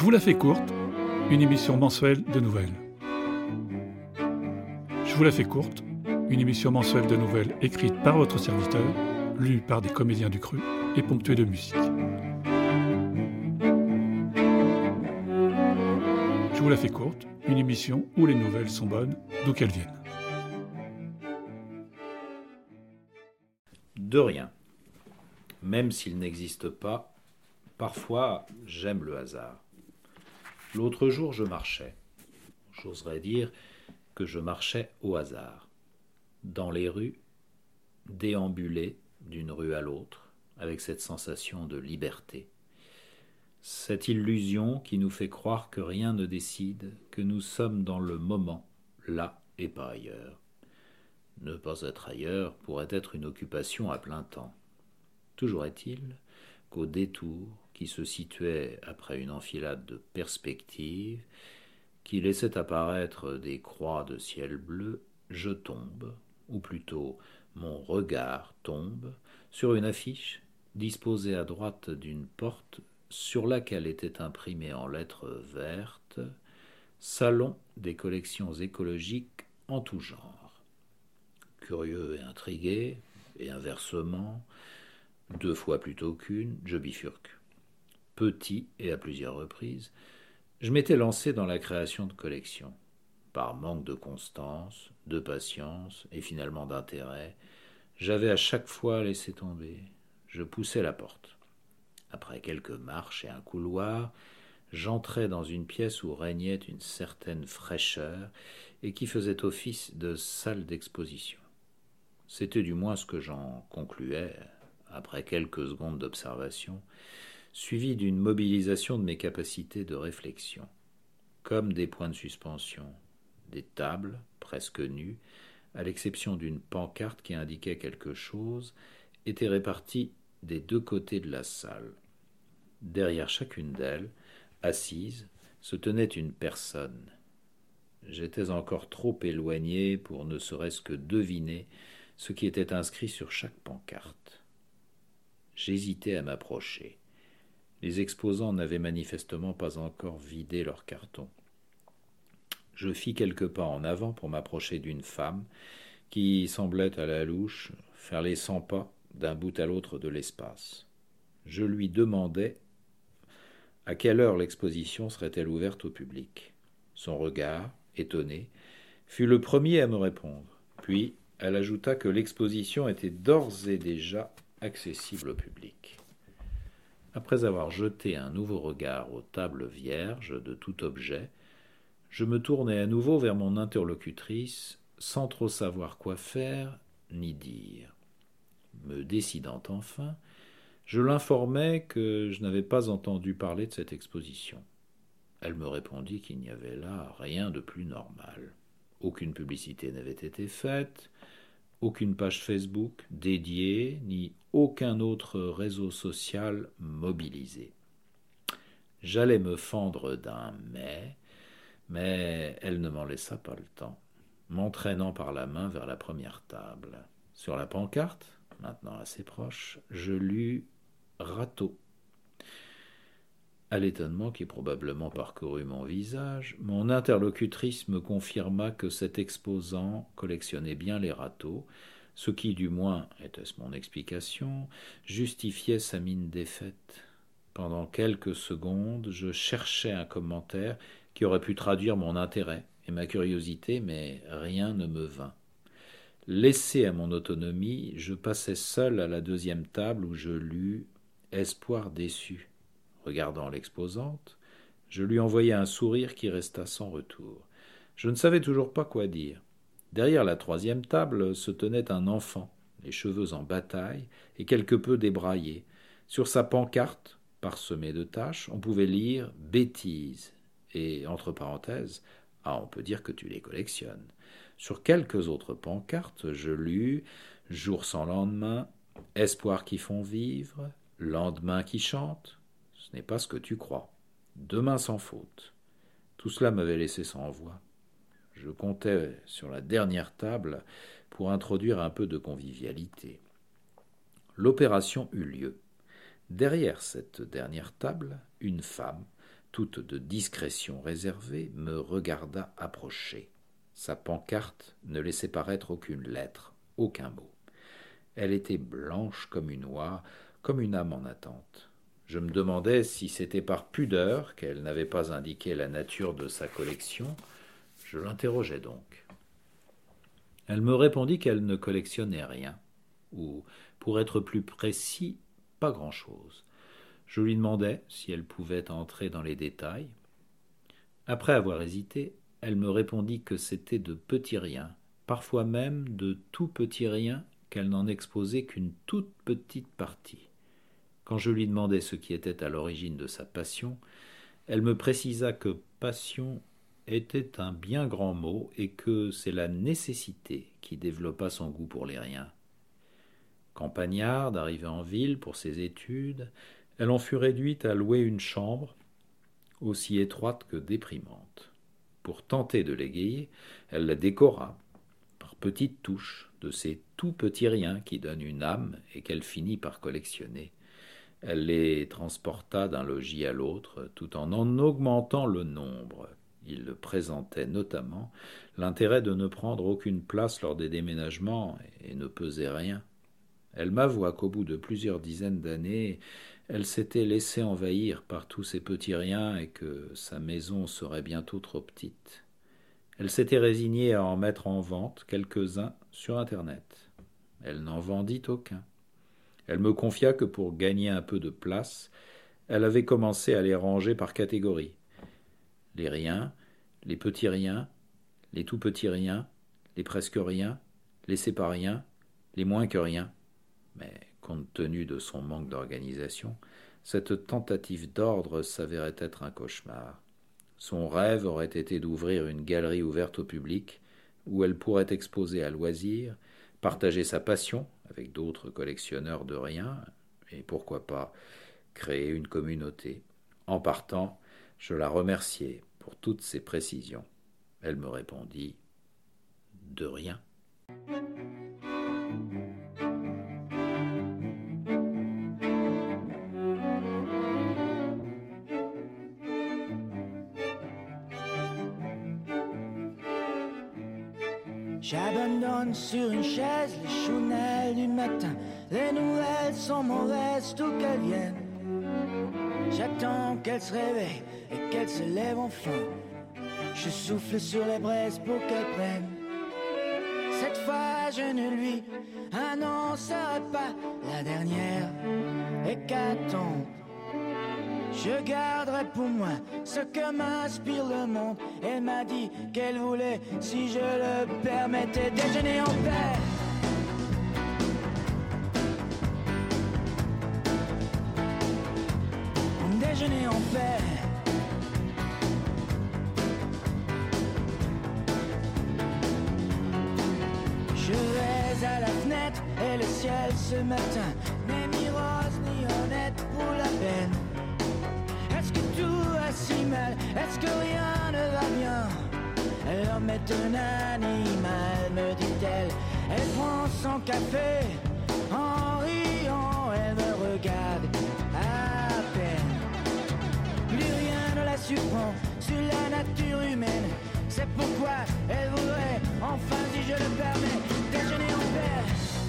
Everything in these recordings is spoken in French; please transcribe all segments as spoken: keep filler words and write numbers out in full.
vous la fais courte, une émission mensuelle de nouvelles. Je vous la fais courte, une émission mensuelle de nouvelles écrite par votre serviteur, lue par des comédiens du cru et ponctuée de musique. Je vous la fais courte, une émission où les nouvelles sont bonnes, d'où qu'elles viennent. De rien. Même s'il n'existe pas, parfois j'aime le hasard. L'autre jour je marchais. J'oserais dire que je marchais au hasard. Dans les rues, déambuler d'une rue à l'autre, avec cette sensation de liberté. Cette illusion qui nous fait croire que rien ne décide, que nous sommes dans le moment, là et pas ailleurs. Ne pas être ailleurs pourrait être une occupation à plein temps. Toujours est-il qu'au détour qui se situait après une enfilade de perspectives, qui laissait apparaître des croix de ciel bleu, je tombe, ou plutôt mon regard tombe, sur une affiche disposée à droite d'une porte sur laquelle était imprimé en lettres vertes « Salon des collections écologiques en tout genre ». Curieux et intrigué, et inversement, deux fois plutôt qu'une, je bifurque. Petit et à plusieurs reprises, je m'étais lancé dans la création de collections. Par manque de constance, de patience et finalement d'intérêt, j'avais à chaque fois laissé tomber. Je poussais la porte. Après quelques marches et un couloir, j'entrais dans une pièce où régnait une certaine fraîcheur et qui faisait office de salle d'exposition. C'était du moins ce que j'en concluais, après quelques secondes d'observation, suivi d'une mobilisation de mes capacités de réflexion. Comme des points de suspension, des tables, presque nues, à l'exception d'une pancarte qui indiquait quelque chose, étaient réparties des deux côtés de la salle. Derrière chacune d'elles, assise, se tenait une personne. J'étais encore trop éloigné pour ne serait-ce que deviner ce qui était inscrit sur chaque pancarte. J'hésitais à m'approcher. Les exposants n'avaient manifestement pas encore vidé leur carton. Je fis quelques pas en avant pour m'approcher d'une femme qui semblait à la louche faire les cent pas d'un bout à l'autre de l'espace. Je lui demandai à quelle heure l'exposition serait-elle ouverte au public. Son regard, étonné, fut le premier à me répondre. Puis, elle ajouta que l'exposition était d'ores et déjà accessible au public. Après avoir jeté un nouveau regard aux tables vierges de tout objet, je me tournai à nouveau vers mon interlocutrice, sans trop savoir quoi faire ni dire. Me décidant enfin, je l'informai que je n'avais pas entendu parler de cette exposition. Elle me répondit qu'il n'y avait là rien de plus normal. Aucune publicité n'avait été faite, aucune page Facebook dédiée, ni aucun autre réseau social mobilisé. J'allais me fendre d'un mais, mais elle ne m'en laissa pas le temps, m'entraînant par la main vers la première table. Sur la pancarte, maintenant assez proche, je lus « Râteau ». À l'étonnement qui probablement parcourut mon visage, mon interlocutrice me confirma que cet exposant collectionnait bien les râteaux, ce qui, du moins, était-ce mon explication, justifiait sa mine défaite. Pendant quelques secondes, je cherchais un commentaire qui aurait pu traduire mon intérêt et ma curiosité, mais rien ne me vint. Laissé à mon autonomie, je passai seul à la deuxième table où je lus « Espoir déçu ». Regardant l'exposante, je lui envoyai un sourire qui resta sans retour. Je ne savais toujours pas quoi dire. Derrière la troisième table se tenait un enfant, les cheveux en bataille et quelque peu débraillés. Sur sa pancarte, parsemée de taches, on pouvait lire « Bêtises » et, entre parenthèses, « Ah, on peut dire que tu les collectionnes ». Sur quelques autres pancartes, je lus « Jour sans lendemain »,« Espoirs qui font vivre »,« Lendemain qui chante ». Ce n'est pas ce que tu crois. Demain sans faute. Tout cela m'avait laissé sans voix. Je comptais sur la dernière table pour introduire un peu de convivialité. L'opération eut lieu. Derrière cette dernière table, une femme, toute de discrétion réservée, me regarda approcher. Sa pancarte ne laissait paraître aucune lettre, aucun mot. Elle était blanche comme une oie, comme une âme en attente. Je me demandais si c'était par pudeur qu'elle n'avait pas indiqué la nature de sa collection. Je l'interrogeai donc. Elle me répondit qu'elle ne collectionnait rien, ou, pour être plus précis, pas grand-chose. Je lui demandai si elle pouvait entrer dans les détails. Après avoir hésité, elle me répondit que c'était de petits riens, parfois même de tout petits riens, qu'elle n'en exposait qu'une toute petite partie. Quand je lui demandai ce qui était à l'origine de sa passion, elle me précisa que passion était un bien grand mot et que c'est la nécessité qui développa son goût pour les riens. Campagnarde, arrivée en ville pour ses études, elle en fut réduite à louer une chambre, aussi étroite que déprimante. Pour tenter de l'égayer, elle la décora, par petites touches, de ces tout petits riens qui donnent une âme et qu'elle finit par collectionner. Elle les transporta d'un logis à l'autre, tout en en augmentant le nombre. Il présentait notamment l'intérêt de ne prendre aucune place lors des déménagements et ne pesait rien. Elle m'avoua qu'au bout de plusieurs dizaines d'années, elle s'était laissée envahir par tous ces petits riens et que sa maison serait bientôt trop petite. Elle s'était résignée à en mettre en vente quelques-uns sur Internet. Elle n'en vendit aucun. Elle me confia que pour gagner un peu de place, elle avait commencé à les ranger par catégorie. Les riens, les petits riens, les tout petits riens, les presque riens, les c'est pas rien, les moins que rien. Mais compte tenu de son manque d'organisation, cette tentative d'ordre s'avérait être un cauchemar. Son rêve aurait été d'ouvrir une galerie ouverte au public, où elle pourrait exposer à loisir, partager sa passion avec d'autres collectionneurs de riens, et pourquoi pas créer une communauté. En partant, je la remerciai pour toutes ses précisions. Elle me répondit « De rien ». J'abandonne sur une chaise les chounelles du matin. Les nouvelles sont mauvaises, d'où qu'elles viennent. J'attends qu'elle se réveille et qu'elle se lève enfin. Je souffle sur les braises pour qu'elle prenne. Cette fois je ne lui annoncerai pas la dernière hécatombe. Je garderai pour moi ce que m'inspire le monde. Elle m'a dit qu'elle voulait, si je le permettais, déjeuner en paix. Déjeuner en paix. Je vais à la fenêtre et le ciel ce matin n'est ni rose ni honnête pour la peine. Est-ce que tout va si mal? Est-ce que rien ne va bien? L'homme est un animal, me dit-elle. Elle prend son café en riant, elle me regarde à peine. Plus rien ne la surprend sur la nature humaine. C'est pourquoi elle voudrait, enfin si je le permets, déjeuner en paix.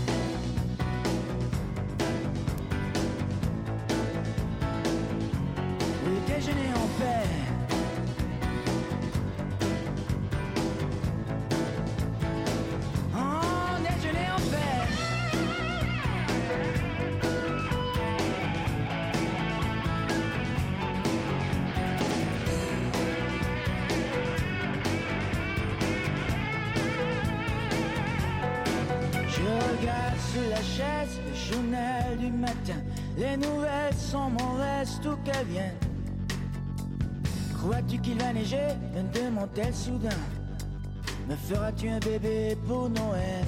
Déjeuner en paix. Oh, déjeuner en paix. Je regarde sous la chaise le journal du matin. Les nouvelles sont mauvaises, d'où qu'elles viennent. Crois-tu qu'il va neiger? Me demande-t-elle soudain. Me feras-tu un bébé pour Noël?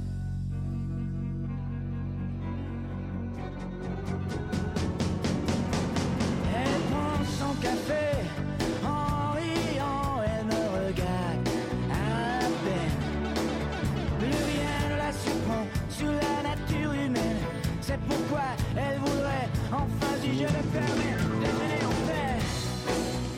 Elle prend son café en riant, elle me regarde à peine. Plus rien ne la surprend sur la nature humaine. C'est pourquoi elle voudrait, enfin si je le permets, déjeuner en paix.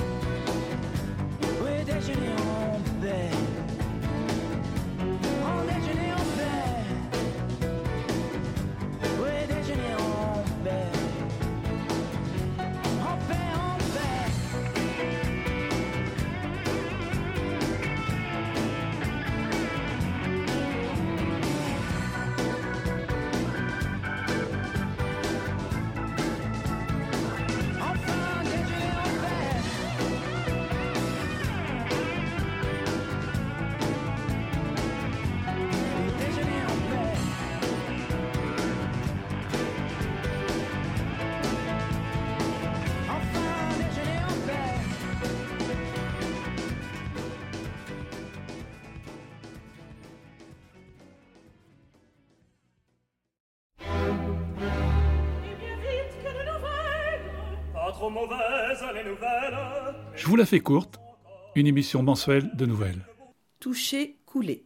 trop mauvaises les nouvelles. Je vous la fais courte, une émission mensuelle de nouvelles. Toucher, couler.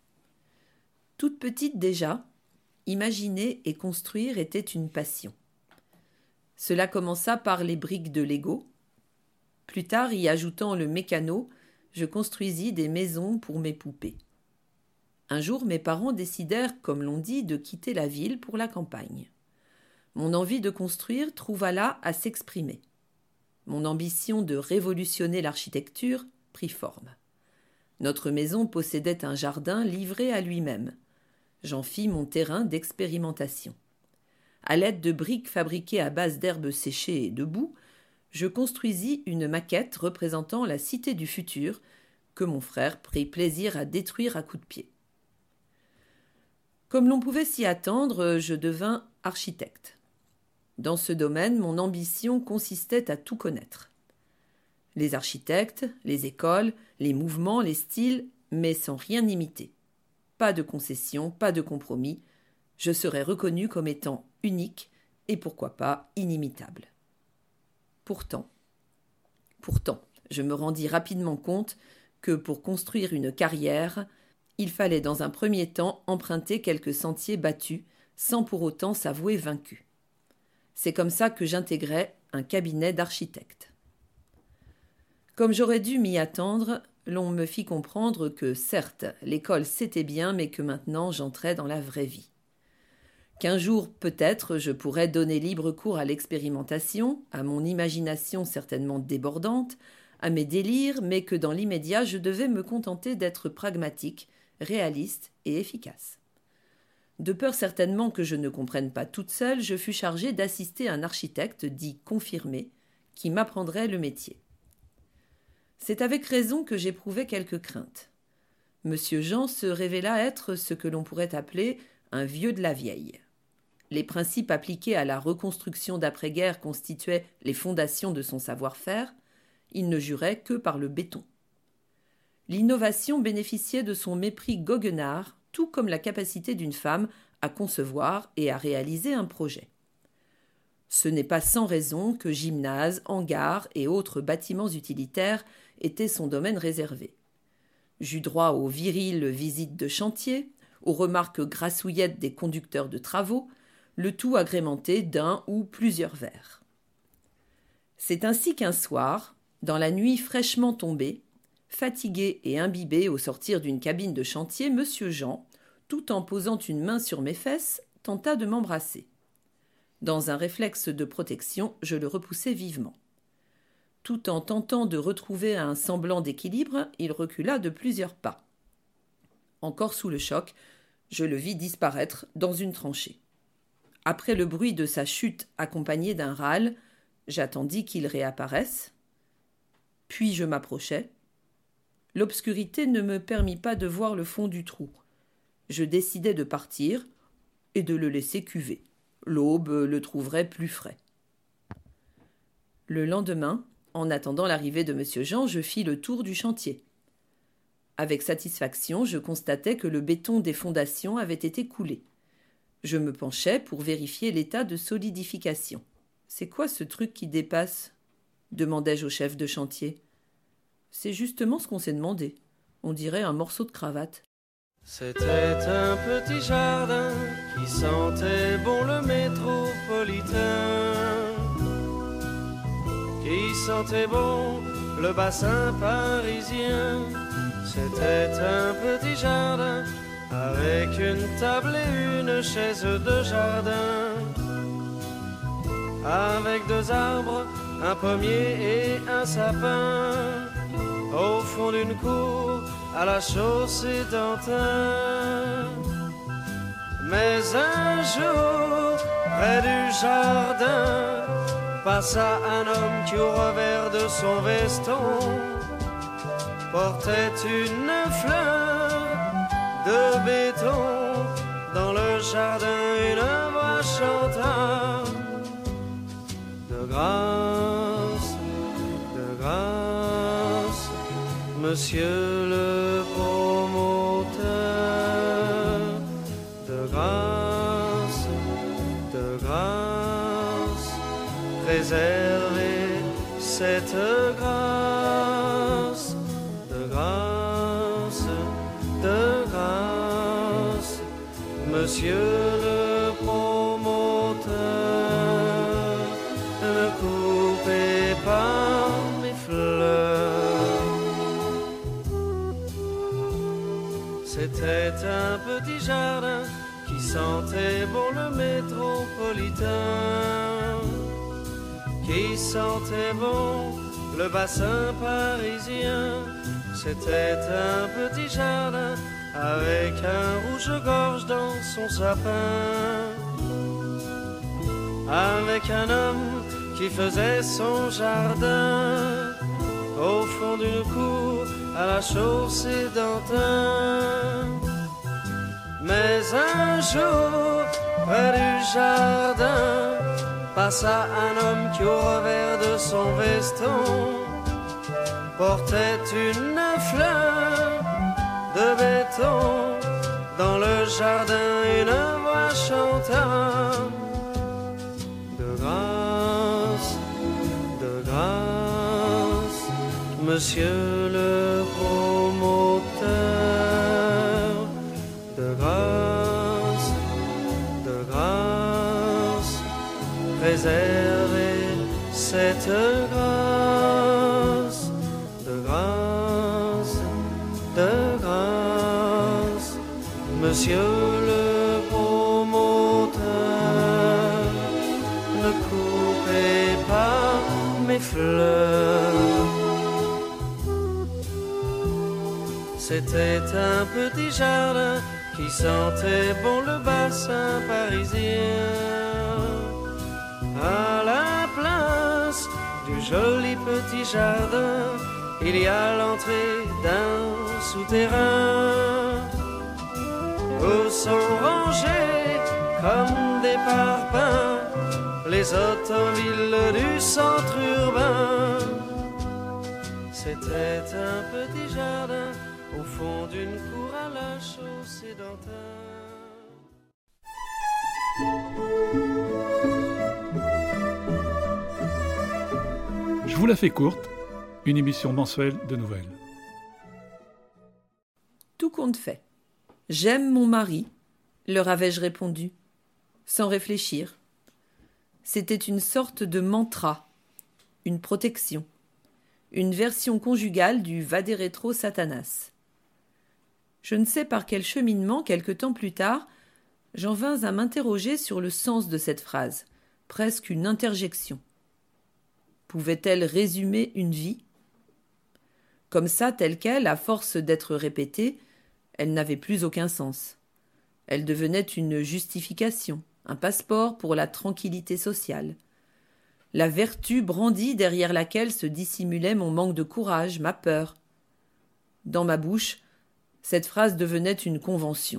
Toute petite déjà, imaginer et construire était une passion. Cela commença par les briques de Lego. Plus tard, y ajoutant le mécano, je construisis des maisons pour mes poupées. Un jour, mes parents décidèrent, comme l'on dit, de quitter la ville pour la campagne. Mon envie de construire trouva là à s'exprimer. Mon ambition de révolutionner l'architecture prit forme. Notre maison possédait un jardin livré à lui-même. J'en fis mon terrain d'expérimentation. À l'aide de briques fabriquées à base d'herbes séchées et de boue, je construisis une maquette représentant la cité du futur que mon frère prit plaisir à détruire à coups de pied. Comme l'on pouvait s'y attendre, je devins architecte. Dans ce domaine, mon ambition consistait à tout connaître. Les architectes, les écoles, les mouvements, les styles, mais sans rien imiter. Pas de concessions, pas de compromis. Je serais reconnu comme étant unique et pourquoi pas inimitable. Pourtant, pourtant, je me rendis rapidement compte que pour construire une carrière, il fallait dans un premier temps emprunter quelques sentiers battus sans pour autant s'avouer vaincu. C'est comme ça que j'intégrai un cabinet d'architectes. Comme j'aurais dû m'y attendre, l'on me fit comprendre que, certes, l'école c'était bien, mais que maintenant j'entrais dans la vraie vie. Qu'un jour, peut-être, je pourrais donner libre cours à l'expérimentation, à mon imagination certainement débordante, à mes délires, mais que dans l'immédiat, je devais me contenter d'être pragmatique, réaliste et efficace. De peur certainement que je ne comprenne pas toute seule, je fus chargée d'assister un architecte dit confirmé, qui m'apprendrait le métier. C'est avec raison que j'éprouvais quelques craintes. Monsieur Jean se révéla être ce que l'on pourrait appeler un vieux de la vieille. Les principes appliqués à la reconstruction d'après-guerre constituaient les fondations de son savoir-faire. Il ne jurait que par le béton. L'innovation bénéficiait de son mépris goguenard, tout comme la capacité d'une femme à concevoir et à réaliser un projet. Ce n'est pas sans raison que gymnases, hangars et autres bâtiments utilitaires étaient son domaine réservé. J'eus droit aux viriles visites de chantier, aux remarques grassouillettes des conducteurs de travaux, le tout agrémenté d'un ou plusieurs vers. C'est ainsi qu'un soir, dans la nuit fraîchement tombée, fatigué et imbibé au sortir d'une cabine de chantier, monsieur Jean, tout en posant une main sur mes fesses, tenta de m'embrasser. Dans un réflexe de protection, je le repoussai vivement. Tout en tentant de retrouver un semblant d'équilibre, il recula de plusieurs pas. Encore sous le choc, je le vis disparaître dans une tranchée. Après le bruit de sa chute accompagné d'un râle, j'attendis qu'il réapparaisse. Puis je m'approchai. L'obscurité ne me permit pas de voir le fond du trou. Je décidai de partir et de le laisser cuver. L'aube le trouverait plus frais. Le lendemain, en attendant l'arrivée de monsieur Jean, je fis le tour du chantier. Avec satisfaction, je constatai que le béton des fondations avait été coulé. Je me penchai pour vérifier l'état de solidification. « C'est quoi ce truc qui dépasse ?» demandai-je au chef de chantier. « C'est justement ce qu'on s'est demandé. On dirait un morceau de cravate. » C'était un petit jardin qui sentait bon le métropolitain, qui sentait bon le bassin parisien. C'était un petit jardin avec une table et une chaise de jardin, avec deux arbres, un pommier et un sapin, au fond d'une cour à la chaussée d'Antin. Mais un jour, près du jardin, passa un homme qui au revers de son veston portait une fleur de béton. Dans le jardin, une voix chanta: de grâce, de grâce, monsieur le promoteur, de grâce, de grâce, réservez cette grâce, de grâce, de grâce, monsieur le promoteur, ne coupez pas mes fleurs. C'était un petit jardin qui sentait bon le métropolitain, qui sentait bon le bassin parisien. C'était un petit jardin avec un rouge-gorge dans son sapin, avec un homme qui faisait son jardin au fond d'une cour à la chaussée d'Antin. Mais un jour, près du jardin, passa un homme qui au revers de son veston portait une fleur de béton. Dans le jardin une voix chanta, de grâce, de grâce, monsieur le promoteur, de grâce, de grâce, préservez cette grâce, de grâce, de grâce, monsieur le promoteur, ne coupez pas mes fleurs. C'était un petit jardin qui sentait bon le bassin parisien, à la place du joli petit jardin, il y a l'entrée d'un souterrain où sont rangés comme des parpaings les automobiles du centre urbain. C'était un petit jardin au fond d'une cour à la chaussée d'Antin. Je vous la fais courte, une émission mensuelle de nouvelles. Tout compte fait. J'aime mon mari, leur avais-je répondu, sans réfléchir. C'était une sorte de mantra, une protection, une version conjugale du Vaderétro Satanas. Je ne sais par quel cheminement, quelque temps plus tard, j'en vins à m'interroger sur le sens de cette phrase, presque une interjection. Pouvait-elle résumer une vie ? Comme ça, telle qu'elle, à force d'être répétée, elle n'avait plus aucun sens. Elle devenait une justification, un passeport pour la tranquillité sociale. La vertu brandie derrière laquelle se dissimulait mon manque de courage, ma peur. Dans ma bouche, cette phrase devenait une convention.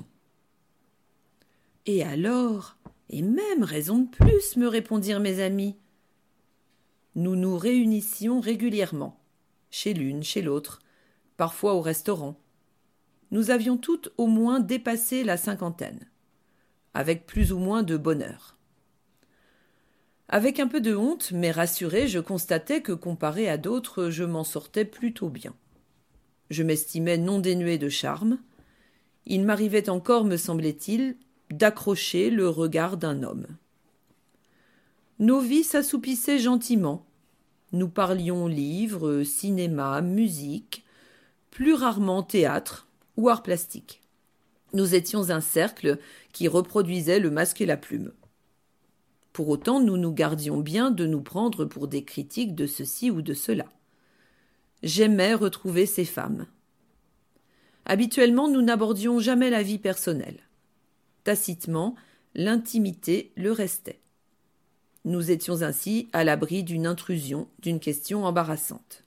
Et alors, et même raison de plus, me répondirent mes amis. Nous nous réunissions régulièrement, chez l'une, chez l'autre, parfois au restaurant. Nous avions toutes au moins dépassé la cinquantaine, avec plus ou moins de bonheur. Avec un peu de honte, mais rassurée, je constatais que, comparé à d'autres, je m'en sortais plutôt bien. Je m'estimais non dénué de charme. Il m'arrivait encore, me semblait-il, d'accrocher le regard d'un homme. Nos vies s'assoupissaient gentiment. Nous parlions livres, cinéma, musique, plus rarement théâtre ou art plastique. Nous étions un cercle qui reproduisait le Masque et la Plume. Pour autant, nous nous gardions bien de nous prendre pour des critiques de ceci ou de cela. J'aimais retrouver ces femmes. Habituellement, nous n'abordions jamais la vie personnelle. Tacitement, l'intimité le restait. Nous étions ainsi à l'abri d'une intrusion, d'une question embarrassante.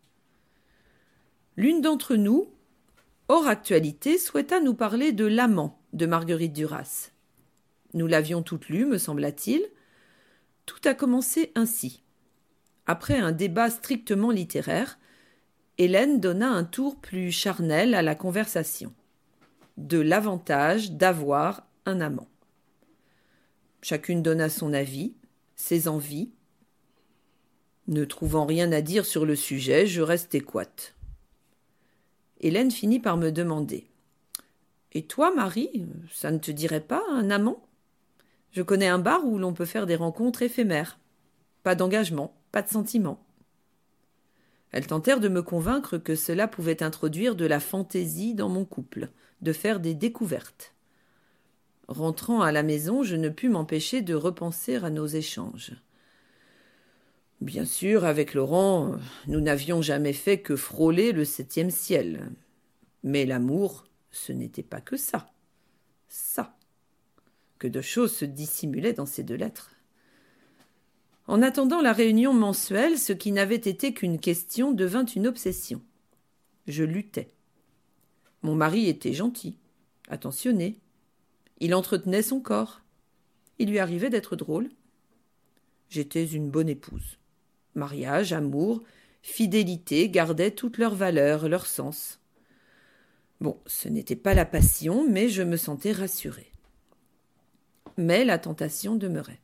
L'une d'entre nous, hors actualité, souhaita nous parler de L'amant de Marguerite Duras. Nous l'avions toute lue, me sembla-t-il. Tout a commencé ainsi. Après un débat strictement littéraire, Hélène donna un tour plus charnel à la conversation. De l'avantage d'avoir un amant. Chacune donna son avis, ses envies. Ne trouvant rien à dire sur le sujet, je reste équate. Hélène finit par me demander « Et toi, Marie, ça ne te dirait pas un amant ? Je connais un bar où l'on peut faire des rencontres éphémères. Pas d'engagement, pas de sentiment. » Elles tentèrent de me convaincre que cela pouvait introduire de la fantaisie dans mon couple, de faire des découvertes. Rentrant à la maison, je ne pus m'empêcher de repenser à nos échanges. Bien sûr, avec Laurent, nous n'avions jamais fait que frôler le septième ciel. Mais l'amour, ce n'était pas que ça. Ça. Que de choses se dissimulaient dans ces deux lettres. En attendant la réunion mensuelle, ce qui n'avait été qu'une question devint une obsession. Je luttais. Mon mari était gentil, attentionné. Il entretenait son corps. Il lui arrivait d'être drôle. J'étais une bonne épouse. Mariage, amour, fidélité gardaient toutes leurs valeurs, leur sens. Bon, ce n'était pas la passion, mais je me sentais rassurée. Mais la tentation demeurait.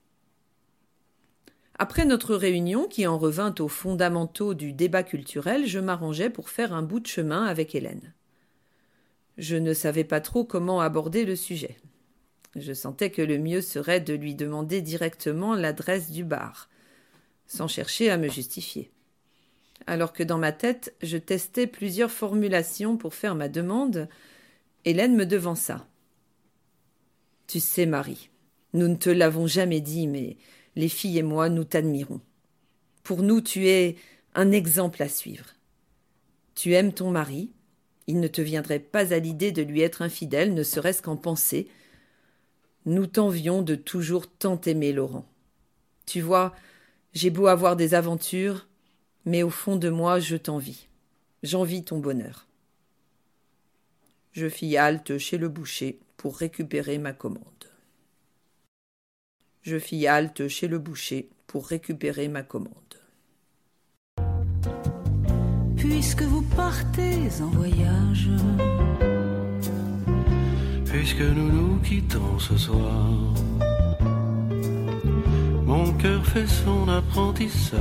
Après notre réunion, qui en revint aux fondamentaux du débat culturel, je m'arrangeais pour faire un bout de chemin avec Hélène. Je ne savais pas trop comment aborder le sujet. Je sentais que le mieux serait de lui demander directement l'adresse du bar, sans chercher à me justifier. Alors que dans ma tête, je testais plusieurs formulations pour faire ma demande, Hélène me devança. « Tu sais, Marie, nous ne te l'avons jamais dit, mais les filles et moi, nous t'admirons. Pour nous, tu es un exemple à suivre. Tu aimes ton mari, il ne te viendrait pas à l'idée de lui être infidèle, ne serait-ce qu'en pensée. Nous t'envions de toujours tant aimer Laurent. Tu vois, j'ai beau avoir des aventures, mais au fond de moi, je t'envie. J'envie ton bonheur. » Je fis halte chez le boucher pour récupérer ma commande. Je fis halte chez le boucher pour récupérer ma commande. Puisque vous partez en voyage, puisque nous nous quittons ce soir, mon cœur fait son apprentissage.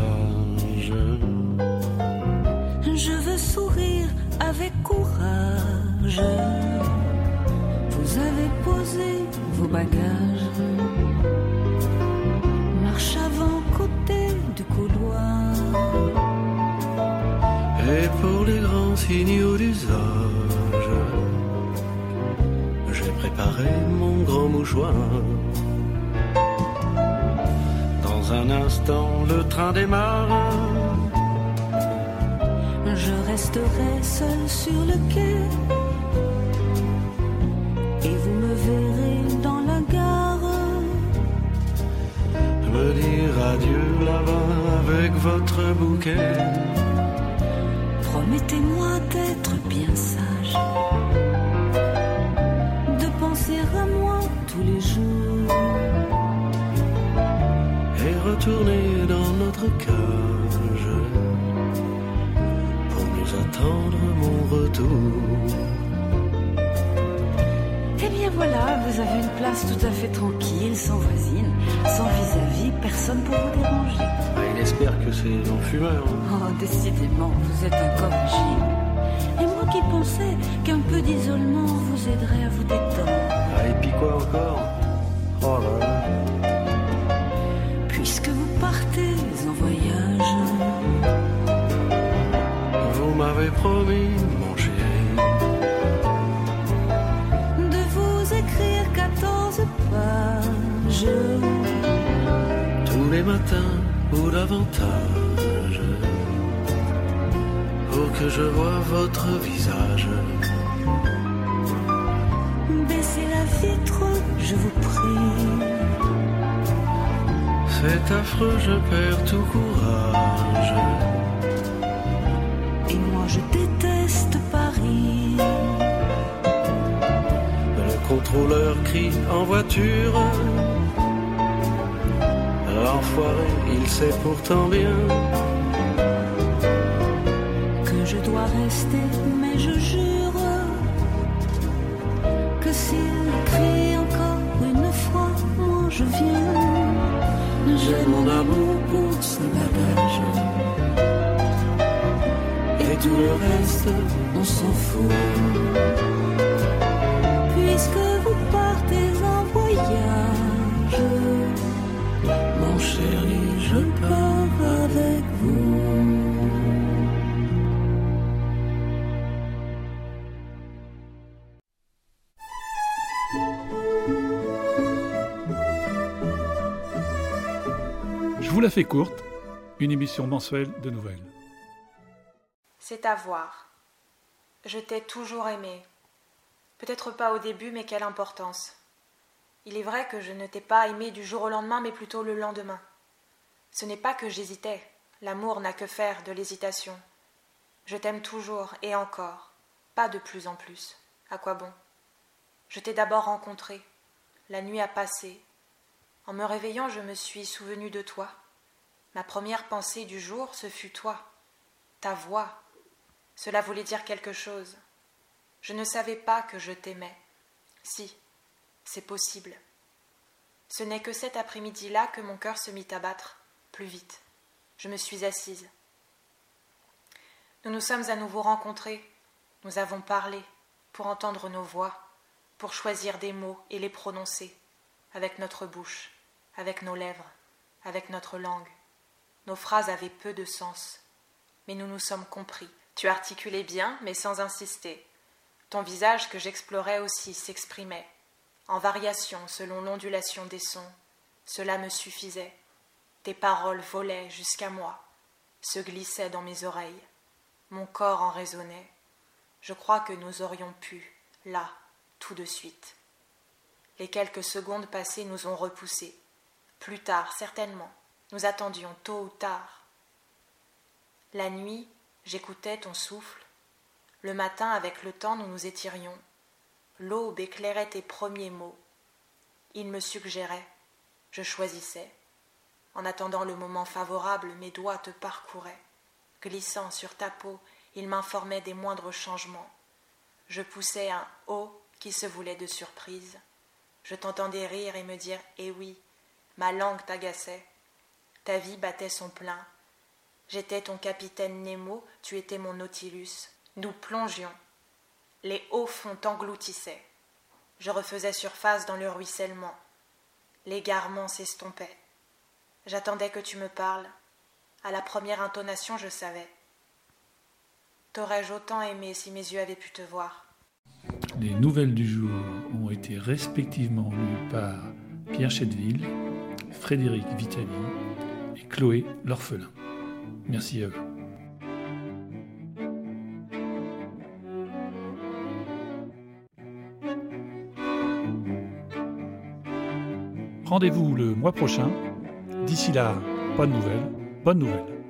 je veux sourire avec courage. Vous avez posé vos bagages, marche avant côté du couloir. Et pour les grands signaux d'usage, j'ai préparé mon grand mouchoir. Dans un instant, le train démarre. Je resterai seul sur le quai et vous me verrez dans la gare me dire adieu là-bas avec votre bouquet. Promettez-moi d'être bien sage, de penser à moi tous les jours et retourner dans notre cage pour mieux attendre mon retour. Eh bien voilà, vous avez une place tout à fait tranquille, sans voisine, sans vis-à-vis, personne pour vous déranger. Ah, il espère que c'est l'enfumeur. Hein. Oh, décidément, vous êtes un corrigé. Et moi qui pensais qu'un peu d'isolement vous aiderait à vous détendre. Ah, et puis quoi encore? Oh là là. Puisque vous partez en voyage, vous m'avez promis, mon chéri, de vous écrire quatorze pages tous les matins ou davantage, pour que je voie votre visage. Baissez la vitre, je vous prie. C'est affreux, je perds tout courage. Et moi je déteste Paris. Le contrôleur crie en voiture. L'enfoiré, il sait pourtant bien que je dois rester, mais je jure que s'il crie encore une fois, moi je viens. J'ai mon amour pour ce bagage. Et tout le reste, on s'en fout. Puisque vous partez en voyage, mon chéri, je pars avec vous. Je vous la fais courte, une émission mensuelle de nouvelles. C'est à voir. Je t'ai toujours aimé. Peut-être pas au début, mais quelle importance. Il est vrai que je ne t'ai pas aimé du jour au lendemain, mais plutôt le lendemain. Ce n'est pas que j'hésitais. L'amour n'a que faire de l'hésitation. Je t'aime toujours et encore. Pas de plus en plus. À quoi bon? Je t'ai d'abord rencontré. La nuit a passé. En me réveillant, je me suis souvenu de toi. Ma première pensée du jour, ce fut toi. Ta voix. Cela voulait dire quelque chose. Je ne savais pas que je t'aimais. Si, c'est possible. Ce n'est que cet après-midi-là que mon cœur se mit à battre, plus vite. Je me suis assise. Nous nous sommes à nouveau rencontrés. Nous avons parlé, pour entendre nos voix, pour choisir des mots et les prononcer, avec notre bouche, avec nos lèvres, avec notre langue. Nos phrases avaient peu de sens, mais nous nous sommes compris. Tu articulais bien, mais sans insister. Ton visage que j'explorais aussi s'exprimait, en variation selon l'ondulation des sons. Cela me suffisait. Tes paroles volaient jusqu'à moi, se glissaient dans mes oreilles. Mon corps en résonnait. Je crois que nous aurions pu, là, tout de suite. Les quelques secondes passées nous ont repoussés. Plus tard, certainement, nous attendions tôt ou tard. La nuit, j'écoutais ton souffle. Le matin, avec le temps, nous nous étirions. L'aube éclairait tes premiers mots. Il me suggérait. Je choisissais. En attendant le moment favorable, mes doigts te parcouraient. Glissant sur ta peau, ils m'informaient des moindres changements. Je poussais un « oh » qui se voulait de surprise. Je t'entendais rire et me dire « eh oui ». Ma langue t'agaçait. Ta vie battait son plein. J'étais ton capitaine Nemo, tu étais mon Nautilus. Nous plongions. Les hauts fonds t'engloutissaient. Je refaisais surface dans le ruissellement. L'égarement s'estompait. J'attendais que tu me parles. À la première intonation, je savais. T'aurais-je autant aimé si mes yeux avaient pu te voir? Les nouvelles du jour ont été respectivement lues par Pierre Chetteville, Frédéric Vitali et Chloé l'orphelin. Merci à eux. Rendez-vous le mois prochain. D'ici là, pas de nouvelles, bonnes nouvelles.